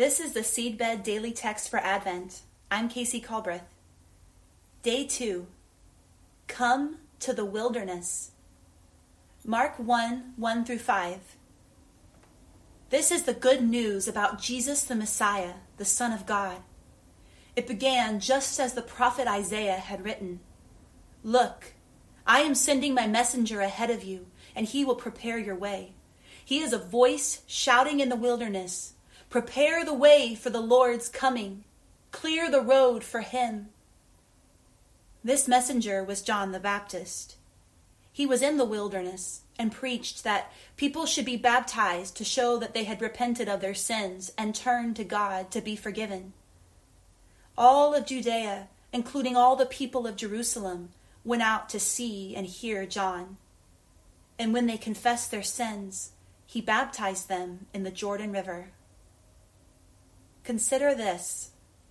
This is the Seedbed Daily Text for Advent. I'm Casey Culbreth. Day 2. Come to the wilderness. Mark 1:1-5. This is the good news about Jesus the Messiah, the Son of God. It began just as the prophet Isaiah had written. Look, I am sending my messenger ahead of you, and he will prepare your way. He is a voice shouting in the wilderness. Prepare the way for the Lord's coming. Clear the road for him. This messenger was John the Baptist. He was in the wilderness and preached that people should be baptized to show that they had repented of their sins and turned to God to be forgiven. All of Judea, including all the people of Jerusalem, went out to see and hear John. And when they confessed their sins, he baptized them in the Jordan River. Consider this.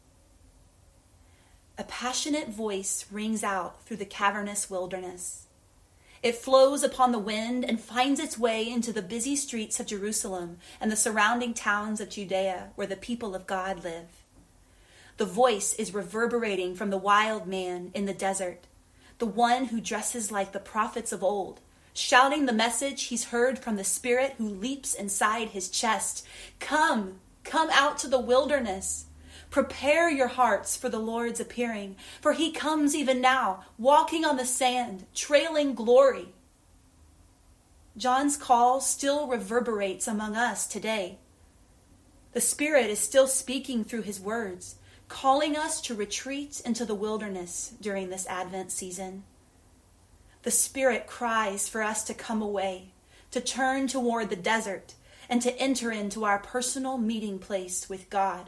A passionate voice rings out through the cavernous wilderness. It flows upon the wind and finds its way into the busy streets of Jerusalem and the surrounding towns of Judea where the people of God live. The voice is reverberating from the wild man in the desert, the one who dresses like the prophets of old, shouting the message he's heard from the Spirit who leaps inside his chest. Come out to the wilderness. Prepare your hearts for the Lord's appearing, for he comes even now, walking on the sand, trailing glory. John's call still reverberates among us today. The Spirit is still speaking through his words, calling us to retreat into the wilderness during this Advent season. The Spirit cries for us to come away, to turn toward the desert, and to enter into our personal meeting place with God.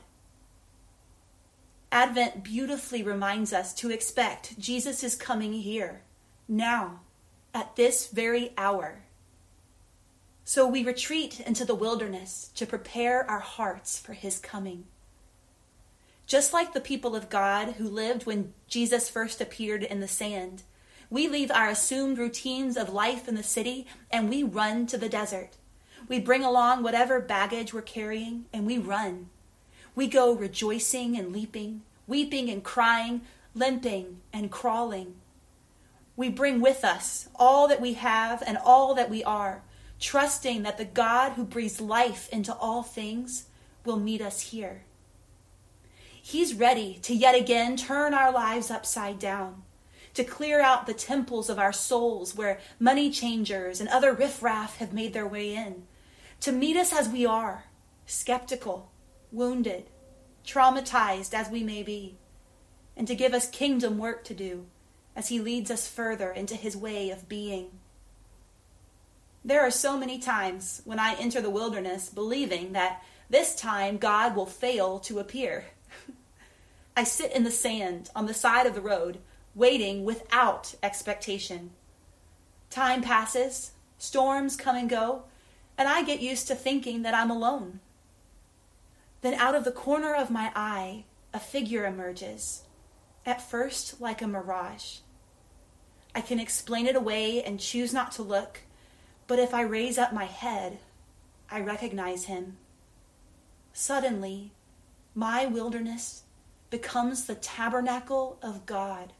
Advent beautifully reminds us to expect Jesus is coming here, now, at this very hour. So we retreat into the wilderness to prepare our hearts for his coming. Just like the people of God who lived when Jesus first appeared in the sand, we leave our assumed routines of life in the city and we run to the desert. We bring along whatever baggage we're carrying and we run. We go rejoicing and leaping, weeping and crying, limping and crawling. We bring with us all that we have and all that we are, trusting that the God who breathes life into all things will meet us here. He's ready to yet again turn our lives upside down, to clear out the temples of our souls where money changers and other riffraff have made their way in, to meet us as we are, skeptical, wounded, traumatized as we may be, and to give us kingdom work to do as he leads us further into his way of being. There are so many times when I enter the wilderness believing that this time God will fail to appear. I sit in the sand on the side of the road, waiting without expectation. Time passes, storms come and go, and I get used to thinking that I'm alone. Then out of the corner of my eye, a figure emerges, at first like a mirage. I can explain it away and choose not to look, but if I raise up my head, I recognize him. Suddenly, my wilderness becomes the tabernacle of God.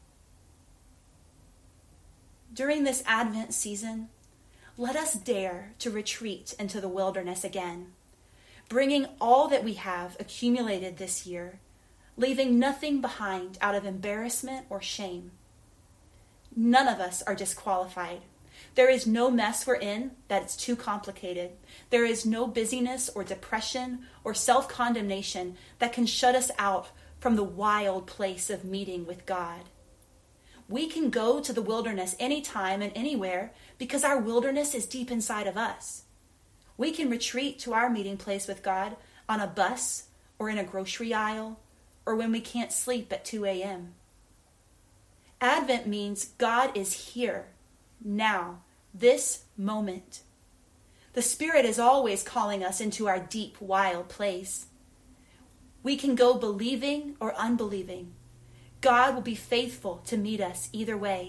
During this Advent season, let us dare to retreat into the wilderness again, bringing all that we have accumulated this year, leaving nothing behind out of embarrassment or shame. None of us are disqualified. There is no mess we're in that it's too complicated. There is no busyness or depression or self-condemnation that can shut us out from the wild place of meeting with God. We can go to the wilderness anytime and anywhere because our wilderness is deep inside of us. We can retreat to our meeting place with God on a bus or in a grocery aisle or when we can't sleep at 2 a.m. Advent means God is here, now, this moment. The Spirit is always calling us into our deep, wild place. We can go believing or unbelieving. God will be faithful to meet us either way.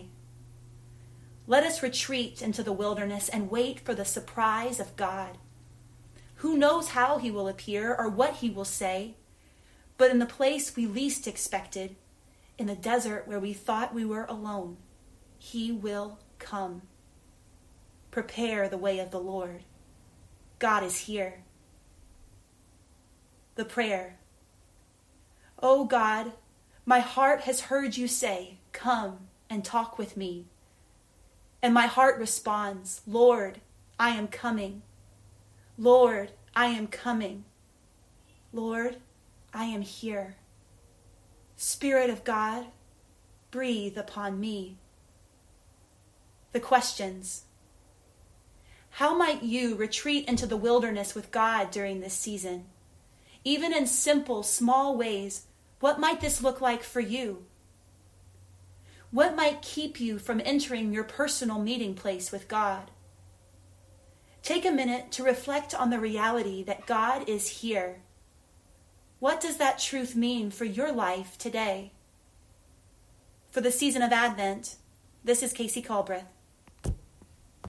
Let us retreat into the wilderness and wait for the surprise of God. Who knows how he will appear or what he will say? But in the place we least expected, in the desert where we thought we were alone, he will come. Prepare the way of the Lord. God is here. The prayer. O God, my heart has heard you say, come and talk with me. And my heart responds, Lord, I am coming. Lord, I am coming. Lord, I am here. Spirit of God, breathe upon me. The questions. How might you retreat into the wilderness with God during this season? Even in simple, small ways, what might this look like for you? What might keep you from entering your personal meeting place with God? Take a minute to reflect on the reality that God is here. What does that truth mean for your life today? For the season of Advent, this is Casey Culbreth.